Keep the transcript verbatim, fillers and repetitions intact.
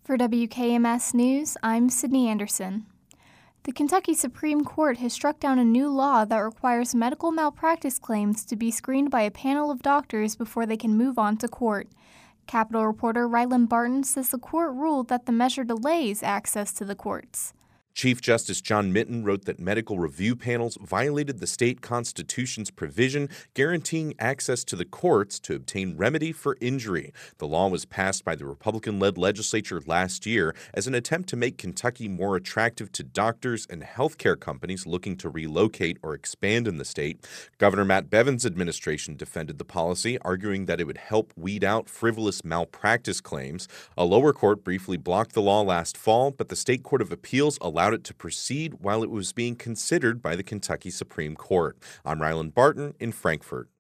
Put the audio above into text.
For W K M S News, I'm Sydney Anderson. The Kentucky Supreme Court has struck down a new law that requires medical malpractice claims to be screened by a panel of doctors before they can move on to court. Capitol reporter Ryland Barton says the court ruled that the measure delays access to the courts. Chief Justice John Minton wrote that medical review panels violated the state constitution's provision guaranteeing access to the courts to obtain remedy for injury. The law was passed by the Republican-led legislature last year as an attempt to make Kentucky more attractive to doctors and healthcare companies looking to relocate or expand in the state. Governor Matt Bevin's administration defended the policy, arguing that it would help weed out frivolous malpractice claims. A lower court briefly blocked the law last fall, but the State Court of Appeals allowed it to proceed while it was being considered by the Kentucky Supreme Court. I'm Ryland Barton in Frankfort.